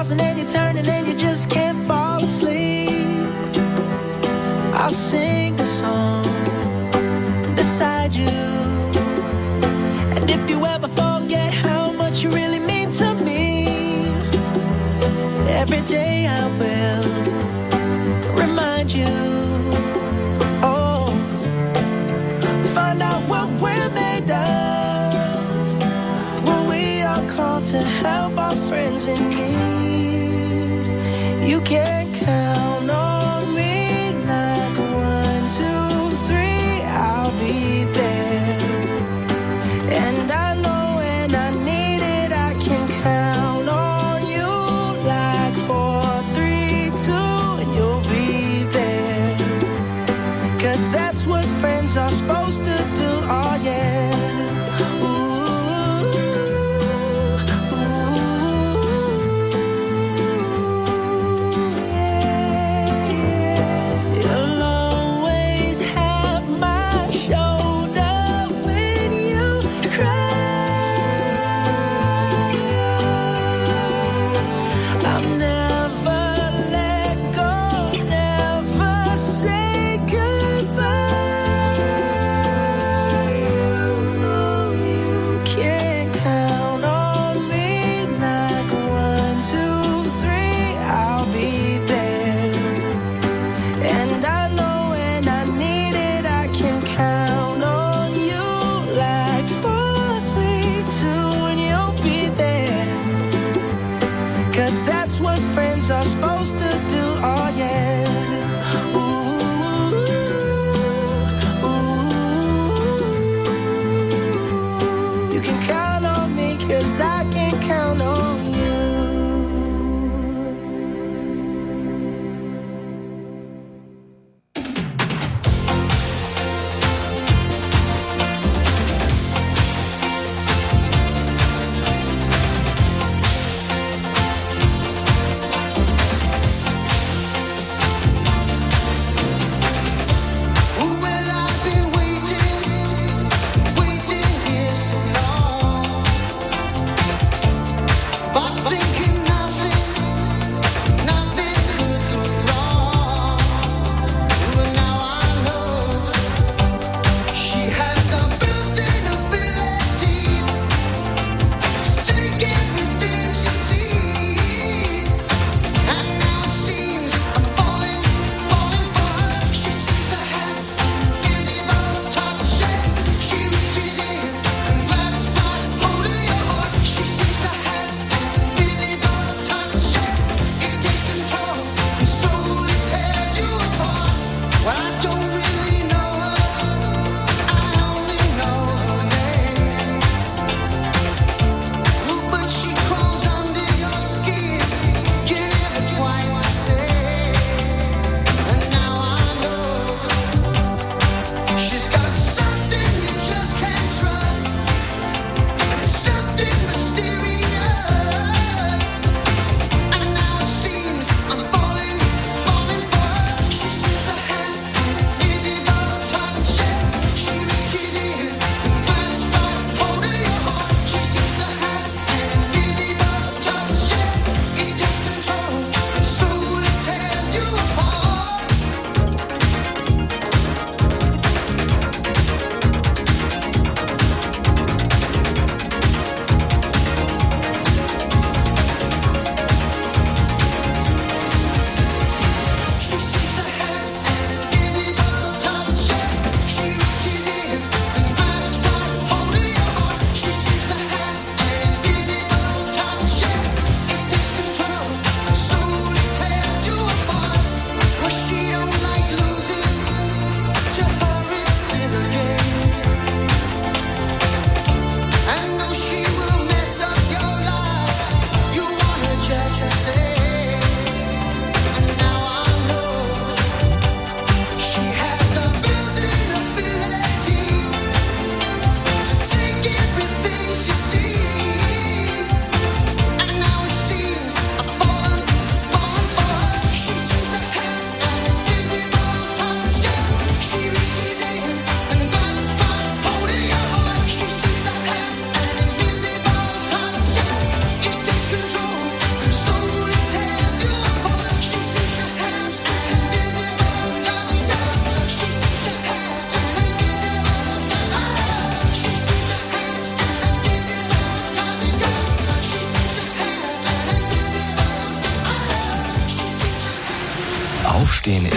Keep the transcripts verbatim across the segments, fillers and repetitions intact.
tossing and you're turning and you just can't fall asleep. I'll sing a song beside you. And if you ever forget how much you really mean to me, every day I will remind you. Oh, find out what we're made of when we are called to help our friends in need. You can count on me like one, two, three, I'll be there. And I know when I need it, I can count on you like four, three, two, and you'll be there. Cause that's what friends are supposed to do, oh yeah. Goodbye.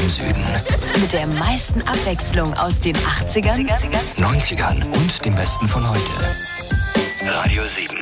im Süden. Mit der meisten Abwechslung aus den achtzigern, neunzigern und dem Besten von heute. Radio sieben.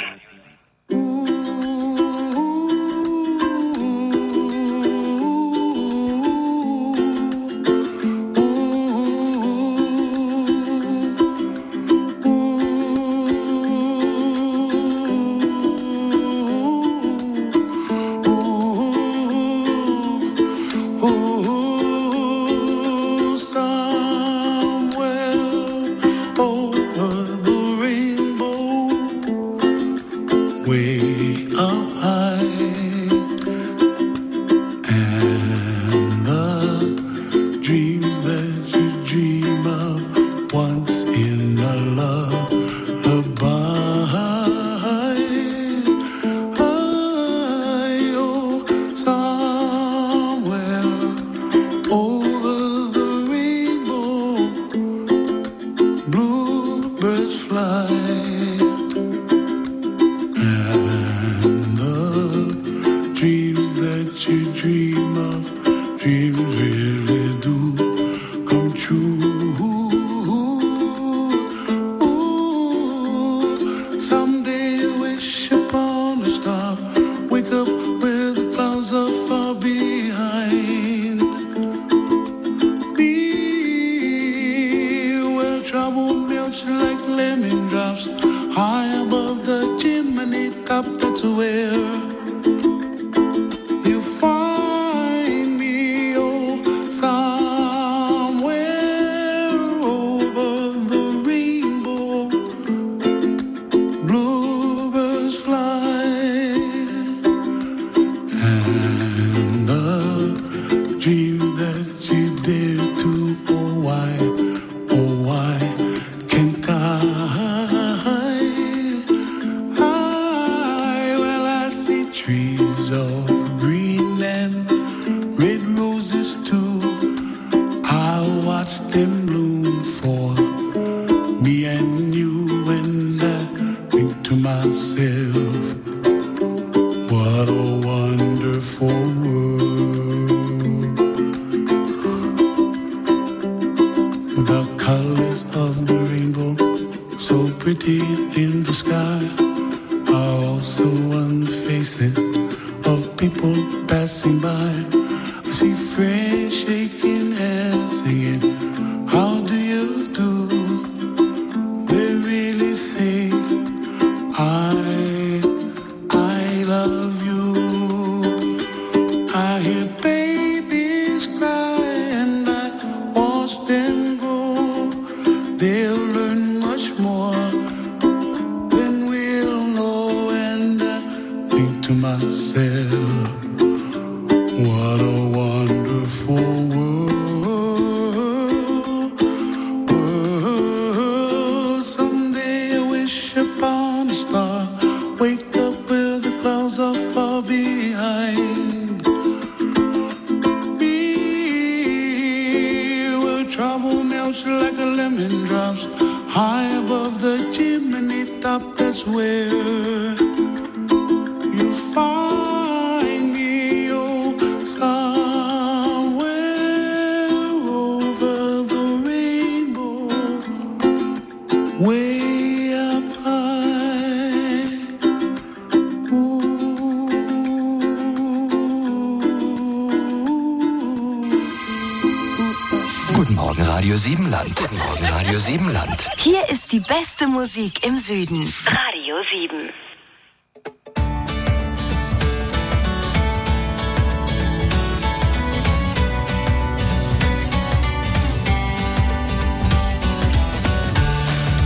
Radio Siebenland. Guten Morgen, Radio Siebenland. Hier ist die beste Musik im Süden. Radio sieben.